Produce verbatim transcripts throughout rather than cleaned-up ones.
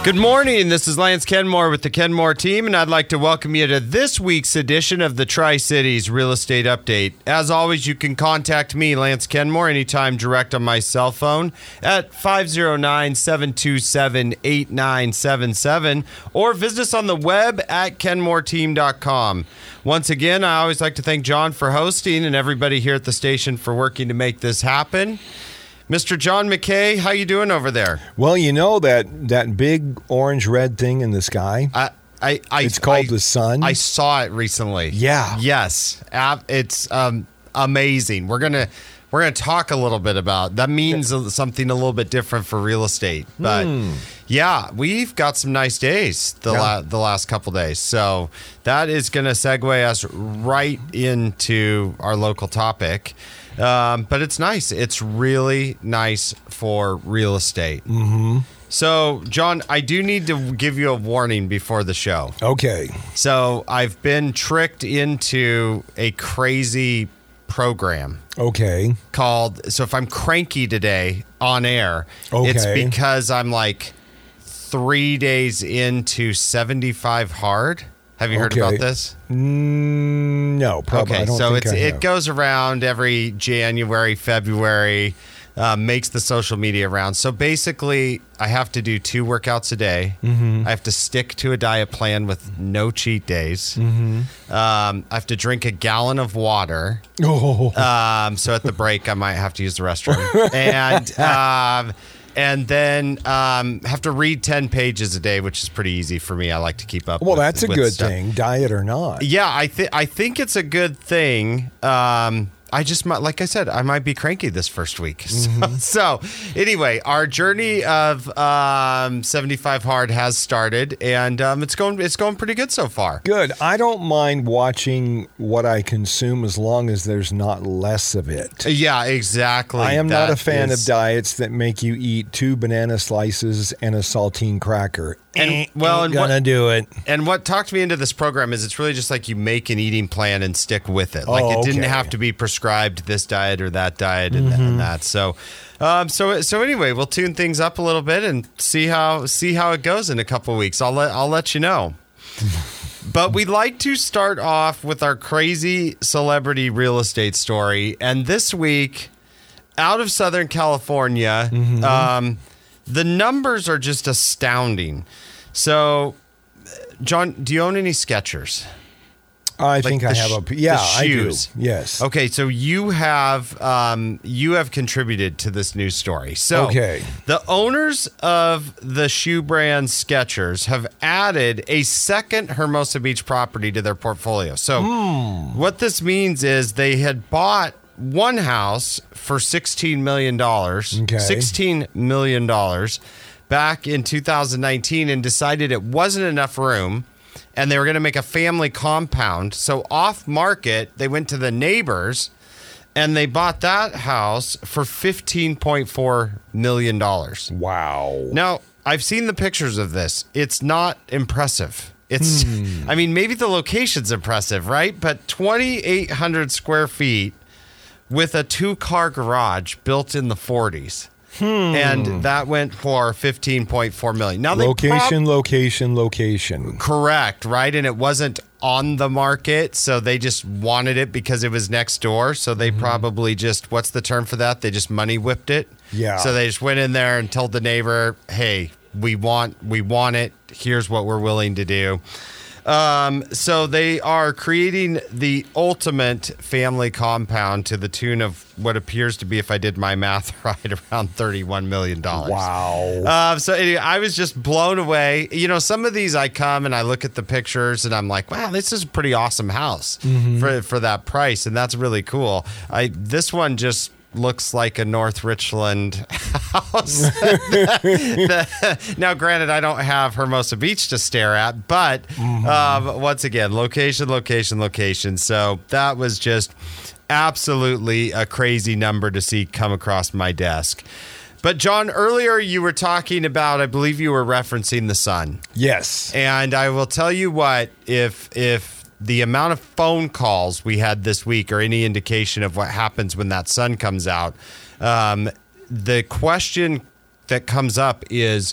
Good morning. This is Lance Kenmore with the Kenmore team, and I'd like to welcome you to this week's edition of the Tri-Cities Real Estate Update. As always, you can contact me, Lance Kenmore, anytime direct on my cell phone at five oh nine, seven two seven, eight nine seven seven or visit us on the web at kenmore team dot com. Once again, I always like to thank John for hosting and everybody here at the station for working to make this happen. Mister John McKay, how you doing over there? Well, you know that that big orange-red thing in the sky? I, I, I, it's called I, the sun. I saw it recently. Yeah. Yes. It's um, amazing. We're gonna we're gonna talk a little bit about that. Means something a little bit different for real estate, but mm. yeah, we've got some nice days the yeah. la- the last couple days. So that is gonna segue us right into our local topic. Um, but it's nice. It's really nice for real estate. Mm-hmm. So, John, I do need to give you a warning before the show. Okay. So, I've been tricked into a crazy program. Okay. Called, so if I'm cranky today on air, okay. it's because I'm like three days into seventy-five hard. Have you heard okay. about this? Mm, no, probably. Okay, I don't so think it's I it have. goes around every January, February, uh, makes the social media round. So basically, I have to do two workouts a day. Mm-hmm. I have to stick to a diet plan with no cheat days. Mm-hmm. Um, I have to drink a gallon of water. Oh. Um, so at the break, I might have to use the restroom. and um, And then um, have to read ten pages a day, which is pretty easy for me. I like to keep up. Well, with, that's a with good stuff. thing, diet or not. Yeah, I think I think it's a good thing. Um, I just might, like I said, I might be cranky this first week. Mm-hmm. So, so anyway, our journey of um, seventy-five hard has started, and um, it's going it's going pretty good so far. Good. I don't mind watching what I consume as long as there's not less of it. Yeah, exactly. I am that not a fan is... of diets that make you eat two banana slices and a saltine cracker. And well, and gonna what, do it. And what talked me into this program is it's really just like you make an eating plan and stick with it. Like oh, it didn't okay. have to be prescribed this diet or that diet and, mm-hmm. and that. So, um, so so anyway, we'll tune things up a little bit and see how see how it goes in a couple of weeks. I'll let I'll let you know. But we'd like to start off with our crazy celebrity real estate story, and this week, out of Southern California. Mm-hmm. Um, The numbers are just astounding. So, John, do you own any Skechers? I like think I have sh- a yeah. I do. Shoes. Yes. Okay, so you have um, you have contributed to this news story. So, okay. the owners of the shoe brand Skechers have added a second Hermosa Beach property to their portfolio. So, mm. what this means is they had bought one house for sixteen million dollars, okay. sixteen million dollars back in two thousand nineteen and decided it wasn't enough room and they were going to make a family compound. So off market, they went to the neighbors and they bought that house for fifteen point four million dollars. Wow. Now, I've seen the pictures of this. It's not impressive. It's, hmm. I mean, maybe the location's impressive, right? But twenty-eight hundred square feet with a two-car garage built in the forties. Hmm. And that went for fifteen point four million dollars. Now, location, prob- location, location. Correct, right? And it wasn't on the market, so they just wanted it because it was next door. So they mm-hmm. probably just, what's the term for that? They just money whipped it. Yeah. So they just went in there and told the neighbor, hey, we want, we want it. Here's what we're willing to do. Um, so they are creating the ultimate family compound to the tune of what appears to be, if I did my math right, around thirty-one million dollars. Wow. Uh, so anyway, I was just blown away. You know, some of these I come and I look at the pictures and I'm like, wow, this is a pretty awesome house mm-hmm. for for that price. And that's really cool. I This one just looks like a North Richland house. Now, granted, I don't have Hermosa Beach to stare at, but mm-hmm. um, once again, location, location, location. So that was just absolutely a crazy number to see come across my desk. But John, earlier you were talking about, I believe you were referencing the sun. Yes. And I will tell you what, if if the amount of phone calls we had this week are any indication of what happens when that sun comes out, um, the question that comes up is,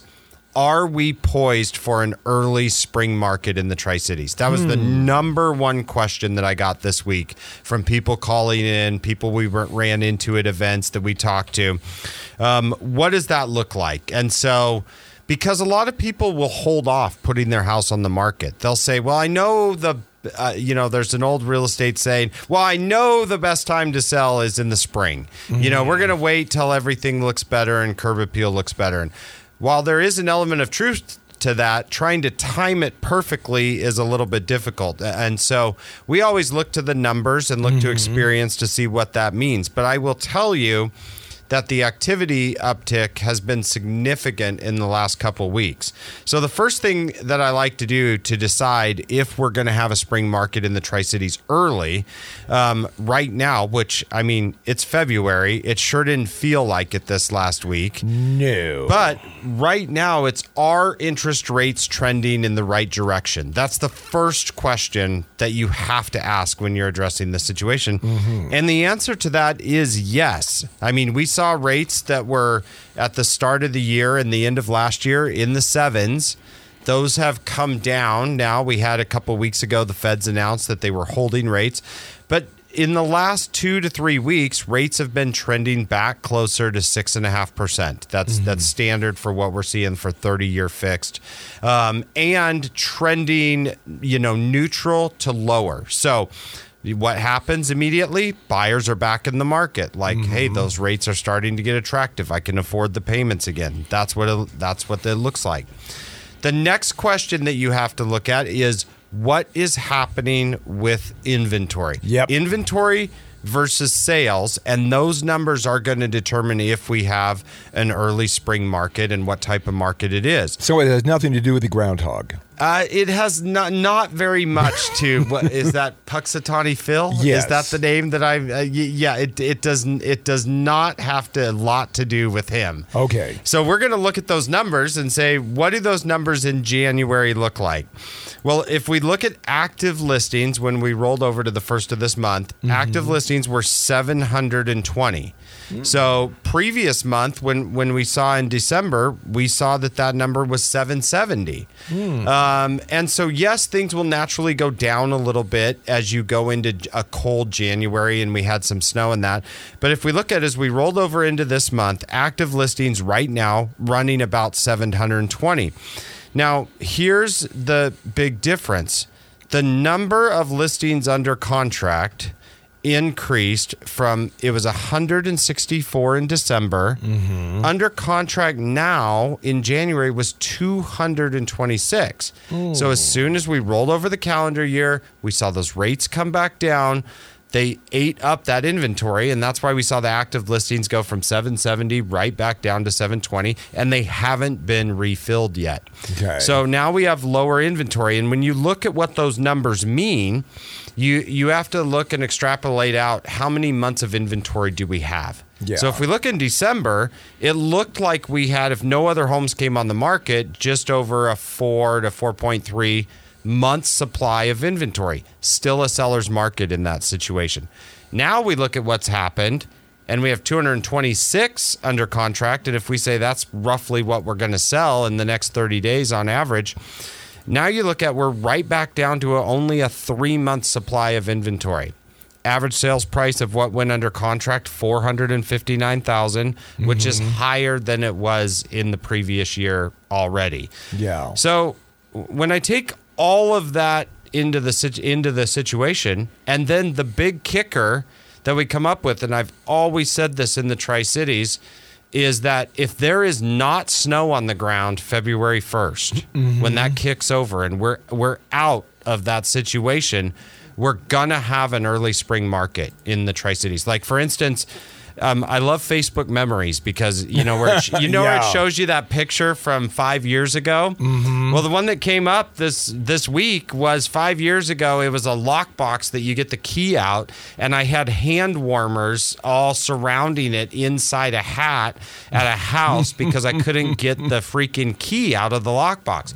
are we poised for an early spring market in the Tri-Cities? That was hmm. the number one question that I got this week from people calling in, people we ran into at events that we talked to. Um, what does that look like? And so, because a lot of people will hold off putting their house on the market. They'll say, well, I know the Uh, you know, there's an old real estate saying, well, I know the best time to sell is in the spring. Mm-hmm. You know, we're going to wait till everything looks better and curb appeal looks better. And while there is an element of truth to that, trying to time it perfectly is a little bit difficult. And so we always look to the numbers and look mm-hmm. to experience to see what that means. But I will tell you that the activity uptick has been significant in the last couple of weeks. So the first thing that I like to do to decide if we're going to have a spring market in the Tri-Cities early, um, right now, which, I mean, it's February. It sure didn't feel like it this last week. No. But right now, it's are interest rates trending in the right direction? That's the first question that you have to ask when you're addressing the situation. Mm-hmm. And the answer to that is yes. I mean, we saw rates that were at the start of the year and the end of last year in the sevens. Those have come down. Now, we had a couple of weeks ago, the Feds announced that they were holding rates. But in the last two to three weeks, rates have been trending back closer to six and a half percent. That's mm-hmm. that's standard for what we're seeing for thirty-year fixed, um, and trending, you know, neutral to lower. So what happens immediately? Buyers are back in the market. Like, mm-hmm. hey, those rates are starting to get attractive. I can afford the payments again. That's what it, that's what it looks like. The next question that you have to look at is what is happening with inventory? Yep. Inventory versus sales, and those numbers are going to determine if we have an early spring market and what type of market it is. So it has nothing to do with the groundhog. Uh, it has not not very much to. What is that? Puxatawny Phil? Yes. Is that the name that I? Uh, yeah. It it doesn't. It does not have to a lot to do with him. Okay. So we're going to look at those numbers and say, what do those numbers in January look like? Well, if we look at active listings when we rolled over to the first of this month, mm-hmm. active listings were seven hundred twenty. Mm-hmm. So previous month, when when we saw in December, we saw that that number was seven seventy. Mm. Um, and so, yes, things will naturally go down a little bit as you go into a cold January, and we had some snow in that. But if we look at as we rolled over into this month, active listings right now running about seven hundred twenty. Now, here's the big difference. The number of listings under contract increased from, it was one hundred sixty-four in December. Mm-hmm. Under contract now in January was two hundred twenty-six. Ooh. So as soon as we rolled over the calendar year, we saw those rates come back down. They ate up that inventory, and that's why we saw the active listings go from seven seventy right back down to seven twenty, and they haven't been refilled yet. Okay. So now we have lower inventory, and when you look at what those numbers mean, you you have to look and extrapolate out how many months of inventory do we have. Yeah. So if we look in December, it looked like we had, if no other homes came on the market, just over a four to four point three months supply of inventory. Still a seller's market in that situation. Now we look at what's happened, and we have two hundred twenty-six under contract. And if we say that's roughly what we're going to sell in the next thirty days on average, now you look at we're right back down to a, only a three-month supply of inventory. Average sales price of what went under contract, four hundred fifty-nine thousand dollars, mm-hmm. which is higher than it was in the previous year already. Yeah. So when I take all of that into the into the situation, and then the big kicker that we come up with, and I've always said this in the Tri-Cities, is that if there is not snow on the ground February first, mm-hmm. when that kicks over and we're we're out of that situation, we're gonna have an early spring market in the Tri-Cities. Like, for instance, Um, I love Facebook Memories because, you know, where it, you know yeah. where it shows you that picture from five years ago? Mm-hmm. Well, the one that came up this this week was five years ago. It was a lockbox that you get the key out, and I had hand warmers all surrounding it inside a hat at a house because I couldn't get the freaking key out of the lockbox.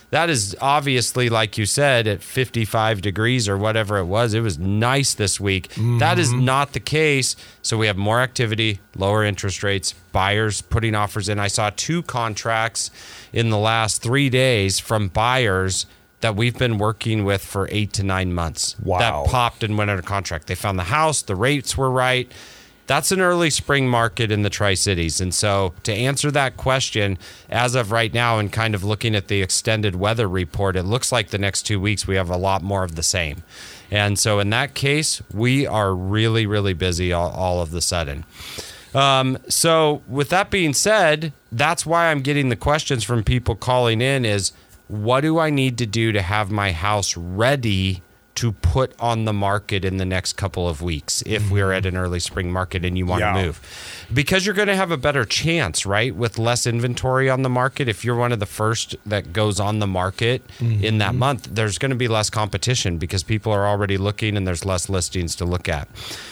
that is obviously, like you said, at fifty-five degrees or whatever it was. It was nice this week. Mm-hmm. That is not the case. So we have more activity, lower interest rates, buyers putting offers in. I saw two contracts in the last three days from buyers that we've been working with for eight to nine months. Wow. That popped and went under contract. They found the house, the rates were right. That's an early spring market in the Tri-Cities. And so to answer that question, as of right now and kind of looking at the extended weather report, it looks like the next two weeks we have a lot more of the same. And so in that case, we are really, really busy all, all of the sudden. Um, so with that being said, that's why I'm getting the questions from people calling in is, what do I need to do to have my house ready to put on the market in the next couple of weeks if we're at an early spring market and you want Yeah. to move? Because you're going to have a better chance, right? With less inventory on the market. If you're one of the first that goes on the market mm-hmm. in that month, there's going to be less competition because people are already looking and there's less listings to look at.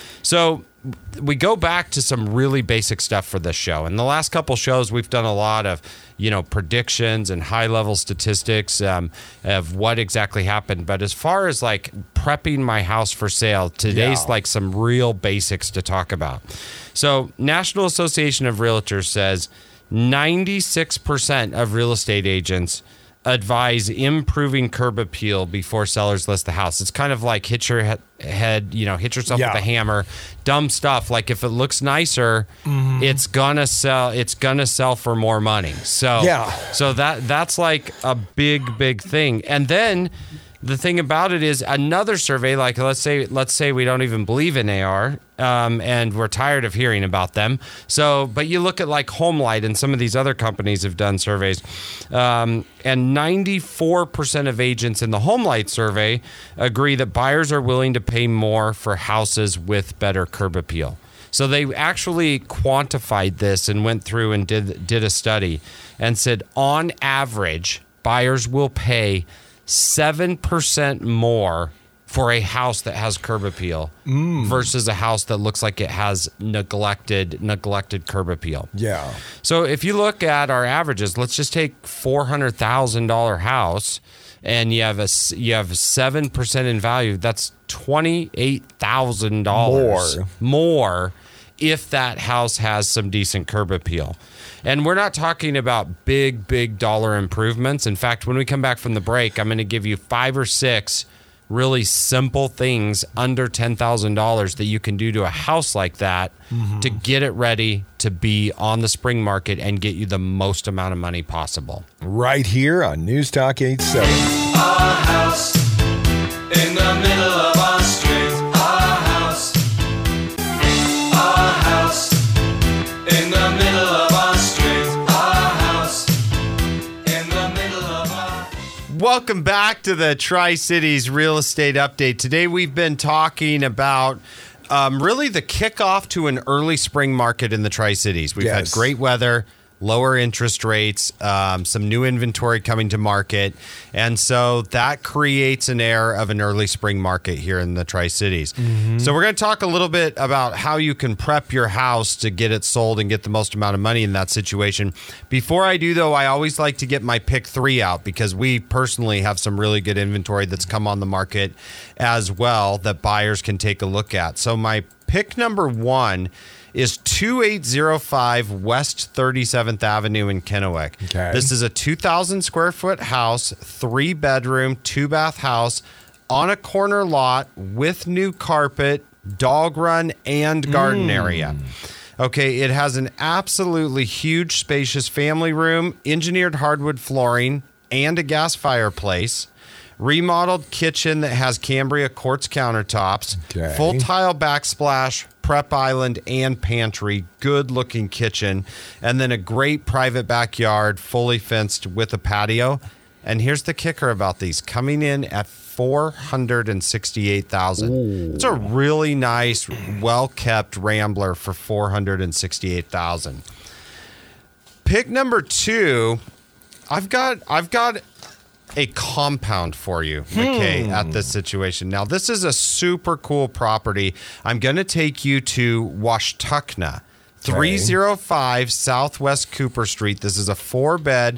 So we go back to some really basic stuff for this show. In the last couple shows, we've done a lot of, you know, predictions and high level statistics um, of what exactly happened. But as far as like prepping my house for sale, today's Yeah. like some real basics to talk about. So National Association of Realtors says ninety-six percent of real estate agents advise improving curb appeal before sellers list the house. It's kind of like hit your he- head, you know, hit yourself Yeah. with a hammer. Dumb stuff. Like if it looks nicer, mm-hmm. it's gonna sell. It's gonna sell for more money. So Yeah. So that that's like a big big thing. And then the thing about it is another survey. Like let's say let's say we don't even believe in A R. Um, and we're tired of hearing about them. So, but you look at like HomeLight and some of these other companies have done surveys, um, and ninety-four percent of agents in the HomeLight survey agree that buyers are willing to pay more for houses with better curb appeal. So they actually quantified this and went through and did did a study and said on average, buyers will pay seven percent more for a house that has curb appeal mm. versus a house that looks like it has neglected neglected curb appeal. Yeah. So if you look at our averages, let's just take four hundred thousand dollars house and you have a you have seven percent in value. That's twenty-eight thousand dollars more. more if that house has some decent curb appeal. And we're not talking about big, big dollar improvements. In fact, when we come back from the break, I'm going to give you five or six really simple things under ten thousand dollars that you can do to a house like that mm-hmm. to get it ready to be on the spring market and get you the most amount of money possible. Right here on News Talk eighty-seven. Our house in the middle of our street. Our house. Our house in the middle of our street. Our house in the middle of our... Welcome back to the Tri-Cities Real Estate Update. Today we've been talking about um, really the kickoff to an early spring market in the Tri-Cities. We've Yes. had great weather, lower interest rates, um, some new inventory coming to market. And so that creates an air of an early spring market here in the Tri-Cities. Mm-hmm. So we're going to talk a little bit about how you can prep your house to get it sold and get the most amount of money in that situation. Before I do, though, I always like to get my pick three out because we personally have some really good inventory that's come on the market as well that buyers can take a look at. So my pick number one is twenty-eight oh five West thirty-seventh Avenue in Kennewick. Okay. This is a two thousand square foot house, three bedroom, two bath house on a corner lot with new carpet, dog run, and garden mm. area. Okay, it has an absolutely huge, spacious family room, engineered hardwood flooring, and a gas fireplace. Remodeled kitchen that has Cambria quartz countertops, Okay. full tile backsplash, prep island, and pantry. Good looking kitchen. And then a great private backyard, fully fenced with a patio. And here's the kicker about these, coming in at four hundred sixty-eight thousand dollars. It's a really nice, well-kept Rambler for four hundred sixty-eight thousand dollars. Pick number two, I've got I've got a compound for you, McKay, hmm. at this situation. Now, this is a super cool property. I'm going to take you to Washtenaw, three oh five Southwest Cooper Street. This is a four-bed,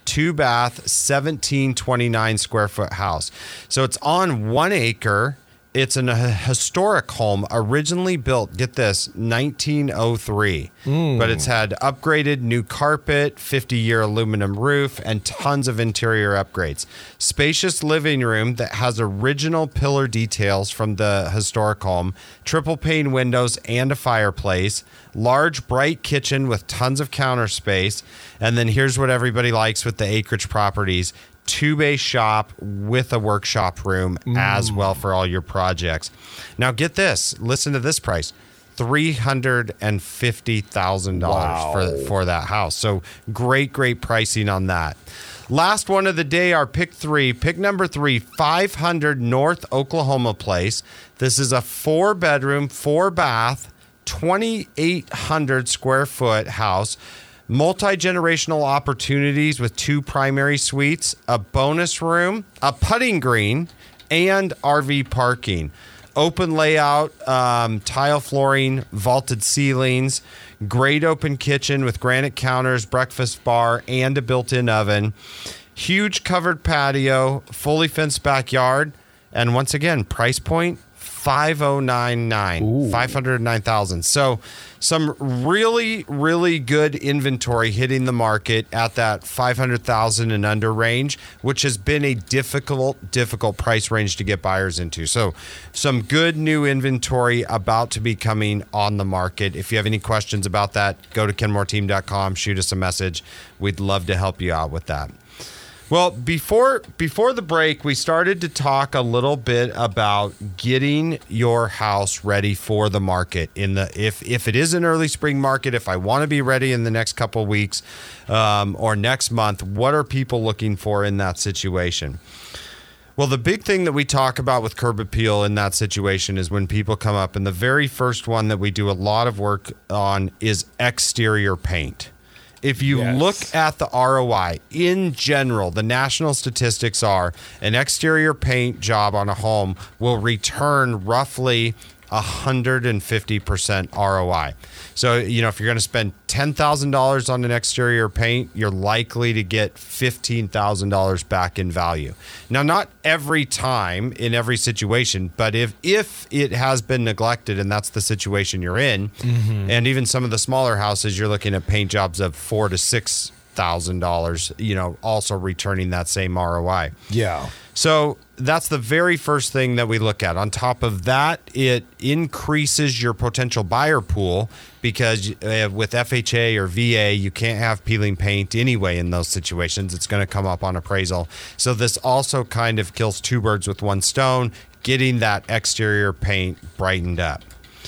two bath, seventeen twenty-nine square foot house. So it's on one acre. It's an, a historic home, originally built, get this, nineteen oh three. Mm. But it's had upgraded new carpet, fifty-year aluminum roof, and tons of interior upgrades. Spacious living room that has original pillar details from the historic home, triple pane windows and a fireplace, large, bright kitchen with tons of counter space. And then here's what everybody likes with the acreage properties. Two-bay shop with a workshop room mm. as well for all your projects. Now get this. Listen to this price. three hundred fifty thousand dollars wow. for, for that house. So great, great pricing on that. Last one of the day, our pick three. Pick number three, five hundred North Oklahoma Place. This is a four-bedroom, four-bath, twenty-eight hundred square foot house. Multi-generational opportunities with two primary suites, a bonus room, a putting green, and R V parking. Open layout, um, tile flooring, vaulted ceilings, great open kitchen with granite counters, breakfast bar, and a built-in oven. Huge covered patio, fully fenced backyard, and once again, price point, five thousand ninety-nine, five hundred nine thousand. So some really, really good inventory hitting the market at that five hundred thousand and under range, which has been a difficult, difficult price range to get buyers into. So some good new inventory about to be coming on the market. If you have any questions about that, go to ken moore team dot com, shoot us a message. We'd love to help you out with that. Well, before before the break, we started to talk a little bit about getting your house ready for the market. In the if if it is an early spring market, if I want to be ready in the next couple of weeks um, or next month, what are people looking for in that situation? Well, the big thing that we talk about with curb appeal in that situation is when people come up, and the very first one that we do a lot of work on is exterior paint. If you yes. look at the R O I in general, the national statistics are an exterior paint job on a home will return roughly one hundred fifty percent R O I. So, you know, if you're going to spend ten thousand dollars on an exterior paint, you're likely to get fifteen thousand dollars back in value. Now, not every time in every situation, but if, if it has been neglected and that's the situation you're in, mm-hmm. and even some of the smaller houses, you're looking at paint jobs of four to six thousand dollars, you know, also returning that same R O I. Yeah. So that's the very first thing that we look at. On top of that, it increases your potential buyer pool because uh, with F H A or V A, you can't have peeling paint anyway in those situations. It's going to come up on appraisal. So this also kind of kills two birds with one stone, getting that exterior paint brightened up.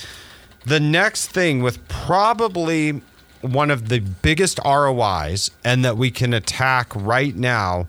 The next thing with probably one of the biggest R O Is and that we can attack right now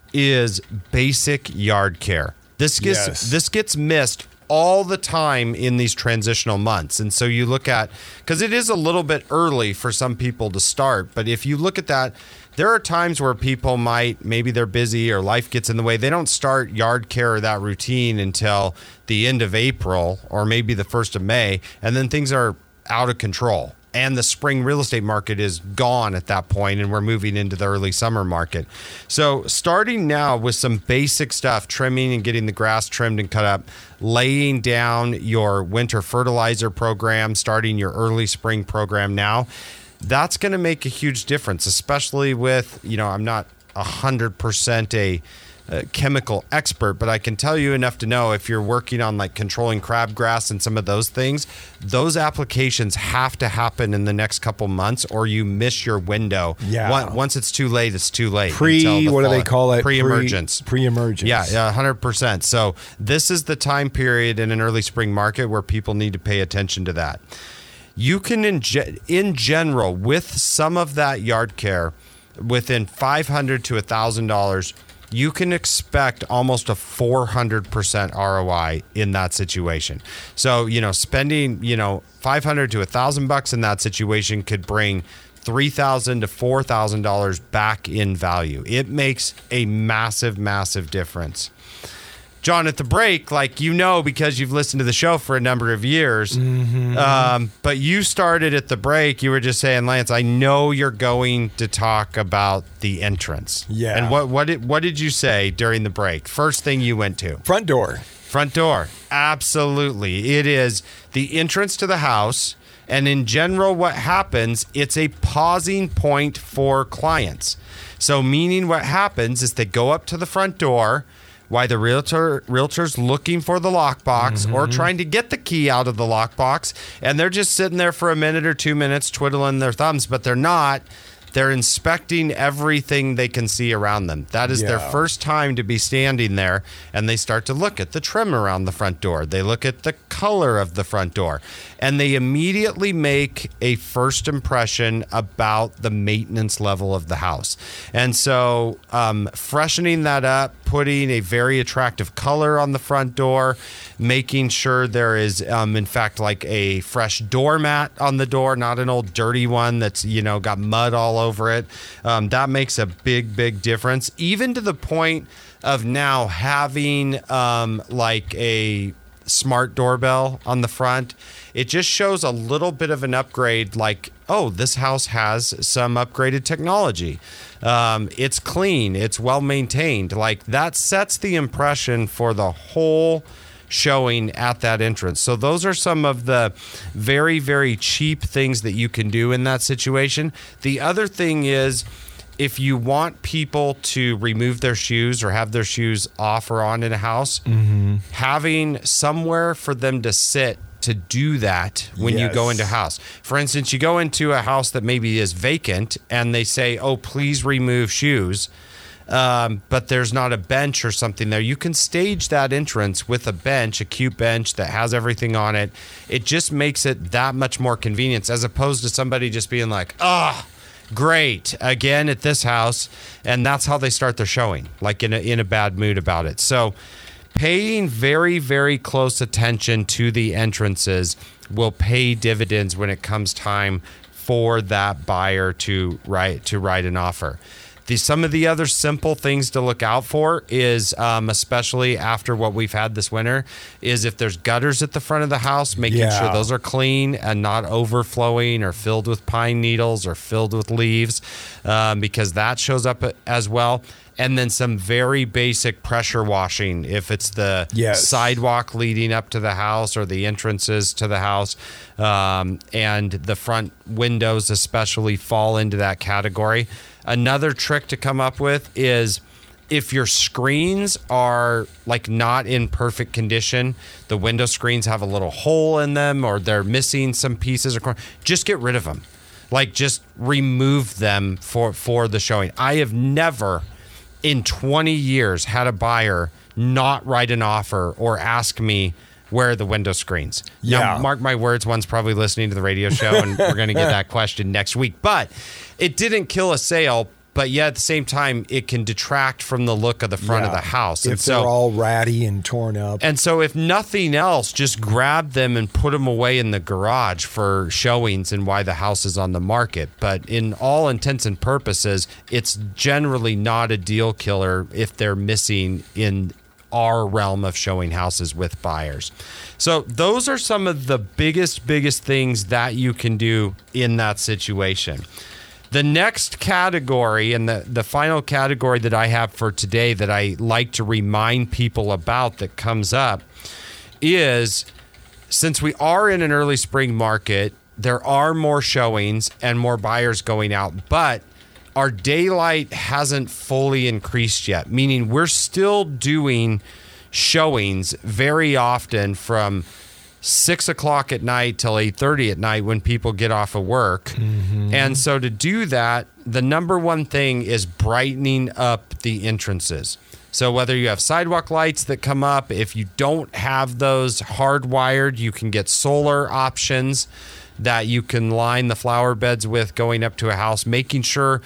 is basic yard care. This gets yes. this gets missed all the time in these transitional months. And so you look at, because it is a little bit early for some people to start, but if you look at that, there are times where people might, maybe they're busy or life gets in the way. They don't start yard care or that routine until the end of April or maybe the first of May, and then things are out of control. And the spring real estate market is gone at that point, and we're moving into the early summer market. So starting now with some basic stuff, trimming and getting the grass trimmed and cut up, laying down your winter fertilizer program, starting your early spring program now, that's going to make a huge difference, especially with, you know, I'm not one hundred percent a Uh, chemical expert, but I can tell you enough to know if you're working on like controlling crabgrass and some of those things, those applications have to happen in the next couple months or you miss your window. Yeah. Once it's too late, it's too late. Pre, the what do they call it? Pre-emergence. Pre, pre-emergence. Yeah, yeah, one hundred percent. So this is the time period in an early spring market where people need to pay attention to that. You can, in, in general, with some of that yard care, within five hundred dollars to one thousand dollars, you can expect almost a four hundred percent R O I in that situation. So, you know, spending, you know, five hundred to one thousand bucks in that situation could bring three thousand to four thousand dollars back in value. It makes a massive, massive difference. John, at the break, like, you know, because you've listened to the show for a number of years, mm-hmm. um, but you started at the break. You were just saying, Lance, I know you're going to talk about the entrance. Yeah. And what what did what did you say during the break? First thing you went to? Front door. Front door. Absolutely. It is the entrance to the house. And in general, what happens, it's a pausing point for clients. So meaning what happens is they go up to the front door while the realtor realtor's looking for the lockbox mm-hmm. or trying to get the key out of the lockbox, and they're just sitting there for a minute or two minutes twiddling their thumbs, but they're not. They're inspecting everything they can see around them. That is yeah. their first time to be standing there, and they start to look at the trim around the front door. They look at the color of the front door, and they immediately make a first impression about the maintenance level of the house. And so um, freshening that up, putting a very attractive color on the front door, making sure there is, um, in fact, like a fresh doormat on the door, not an old dirty one that's, you know, got mud all over it. Um, that makes a big, big difference, even to the point of now having um, like a smart doorbell on the front. It just shows a little bit of an upgrade, like, oh, this house has some upgraded technology. Um, it's clean. It's well maintained. Like, that sets the impression for the whole showing at that entrance. So those are some of the very, very cheap things that you can do in that situation. The other thing is, if you want people to remove their shoes or have their shoes off or on in a house, mm-hmm. having somewhere for them to sit to do that when yes. you go into a house. For instance, you go into a house that maybe is vacant and they say, oh, please remove shoes. Um, but there's not a bench or something there. You can stage that entrance with a bench, a cute bench that has everything on it. It just makes it that much more convenient, as opposed to somebody just being like, ah, oh, great, again at this house. And that's how they start their showing, like in a, in a bad mood about it. So paying very, very close attention to the entrances will pay dividends when it comes time for that buyer to write, to write an offer. The, some of the other simple things to look out for is, um, especially after what we've had this winter, is if there's gutters at the front of the house, making yeah. sure those are clean and not overflowing or filled with pine needles or filled with leaves, um, because that shows up as well. And then some very basic pressure washing if it's the yes. sidewalk leading up to the house or the entrances to the house, um, and the front windows especially fall into that category. Another trick to come up with is if your screens are like not in perfect condition, the window screens have a little hole in them or they're missing some pieces or corners, just get rid of them. Like, just remove them for, for the showing. I have never in twenty years had a buyer not write an offer or ask me where are the window screens. Yeah. Now, mark my words, one's probably listening to the radio show and we're going to get that question next week. But it didn't kill a sale, but yet at the same time, it can detract from the look of the front yeah. of the house. If and they're so, all ratty and torn up. And so if nothing else, just grab them and put them away in the garage for showings and why the house is on the market. But in all intents and purposes, it's generally not a deal killer if they're missing in our realm of showing houses with buyers. So those are some of the biggest, biggest things that you can do in that situation. The next category and the, the final category that I have for today that I like to remind people about that comes up is, since we are in an early spring market, there are more showings and more buyers going out, but our daylight hasn't fully increased yet, meaning we're still doing showings very often from six o'clock at night till eight thirty at night when people get off of work. Mm-hmm. And so to do that, the number one thing is brightening up the entrances. So whether you have sidewalk lights that come up, if you don't have those hardwired, you can get solar options that you can line the flower beds with going up to a house, making sure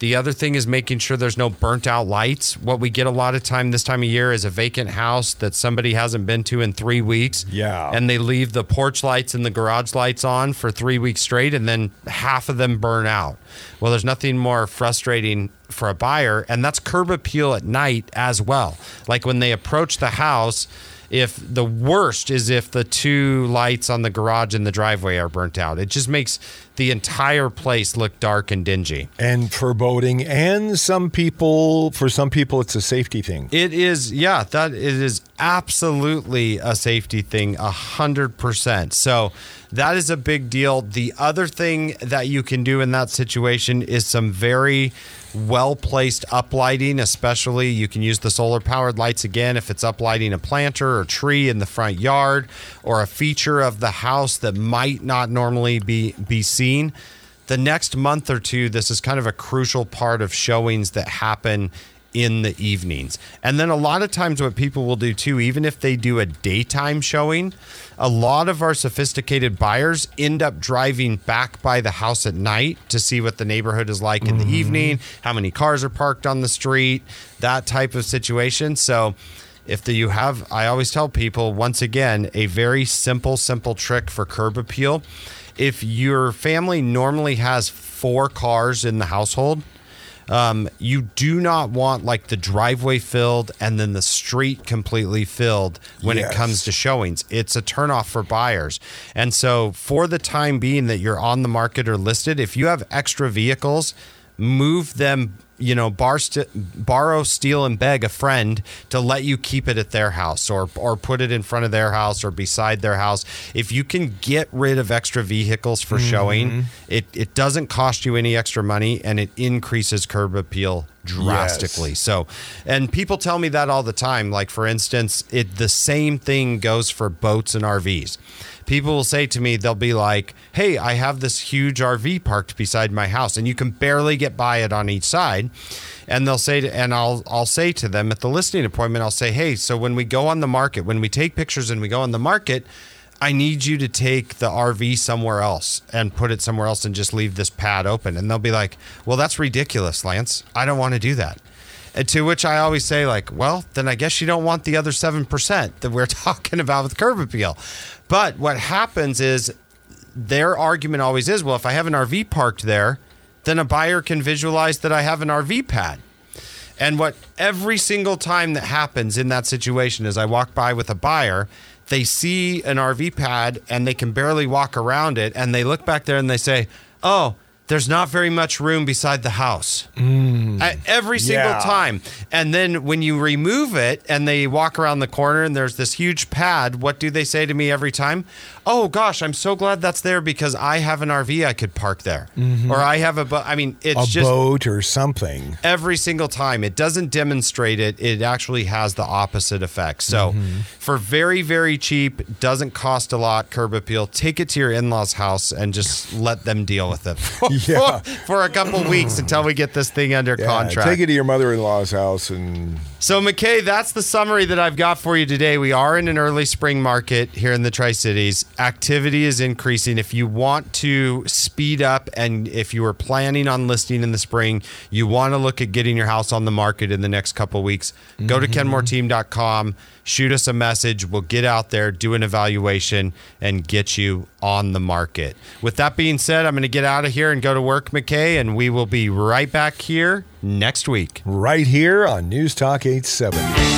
The other thing is making sure there's no burnt out lights. What we get a lot of time this time of year is a vacant house that somebody hasn't been to in three weeks. Yeah. And they leave the porch lights and the garage lights on for three weeks straight, and then half of them burn out. Well, there's nothing more frustrating for a buyer, and that's curb appeal at night as well. Like when they approach the house, if the worst is if the two lights on the garage and the driveway are burnt out. It just makes the entire place look dark and dingy. And foreboding. And some people, for some people, it's a safety thing. It is, yeah, that it is absolutely a safety thing, a hundred percent. So that is a big deal. The other thing that you can do in that situation is some very well-placed uplighting, especially you can use the solar-powered lights again if it's uplighting a planter or tree in the front yard or a feature of the house that might not normally be, be seen. The next month or two, this is kind of a crucial part of showings that happen in the evenings. And then a lot of times what people will do too, even if they do a daytime showing, a lot of our sophisticated buyers end up driving back by the house at night to see what the neighborhood is like in mm-hmm. the evening, how many cars are parked on the street, that type of situation. So if the, you have, I always tell people, once again, a very simple, simple trick for curb appeal. If your family normally has four cars in the household, Um, you do not want like the driveway filled and then the street completely filled when yes. it comes to showings. It's a turnoff for buyers. And so for the time being that you're on the market or listed, if you have extra vehicles, move them, you know, bar st- borrow, steal, and beg a friend to let you keep it at their house or or put it in front of their house or beside their house. If you can get rid of extra vehicles for mm-hmm. showing, it, it doesn't cost you any extra money and it increases curb appeal drastically. Yes. So, and people tell me that all the time. Like, for instance, it the same thing goes for boats and R Vs. People will say to me, they'll be like, hey, I have this huge R V parked beside my house and you can barely get by it on each side. And they'll say, to, and I'll, I'll say to them at the listing appointment, I'll say, hey, so when we go on the market, when we take pictures and we go on the market, I need you to take the R V somewhere else and put it somewhere else and just leave this pad open. And they'll be like, well, that's ridiculous, Lance. I don't want to do that. And to which I always say, like, well, then I guess you don't want the other seven percent that we're talking about with curb appeal. But what happens is their argument always is, well, if I have an R V parked there, then a buyer can visualize that I have an R V pad. And what every single time that happens in that situation is I walk by with a buyer, they see an R V pad and they can barely walk around it. And they look back there and they say, oh, there's not very much room beside the house. Mm, uh, every single yeah. time. And then when you remove it and they walk around the corner and there's this huge pad, what do they say to me every time? Oh, gosh, I'm so glad that's there because I have an R V I could park there. Mm-hmm. Or I have a boat. I mean, it's a just... A boat or something. Every single time. It doesn't demonstrate it. It actually has the opposite effect. So mm-hmm. for very, very cheap, doesn't cost a lot, curb appeal, take it to your in-laws' house and just let them deal with it. Yeah. for, for a couple weeks until we get this thing under yeah, contract. Take it to your mother-in-law's house. And so, McKay, that's the summary that I've got for you today. We are in an early spring market here in the Tri-Cities. Activity is increasing. If you want to speed up and if you are planning on listing in the spring, you want to look at getting your house on the market in the next couple weeks, mm-hmm. go to kenmore team dot com. Shoot us a message. We'll get out there, do an evaluation, and get you on the market. With that being said, I'm going to get out of here and go to work, McKay, and we will be right back here next week. Right here on News Talk eight seventy.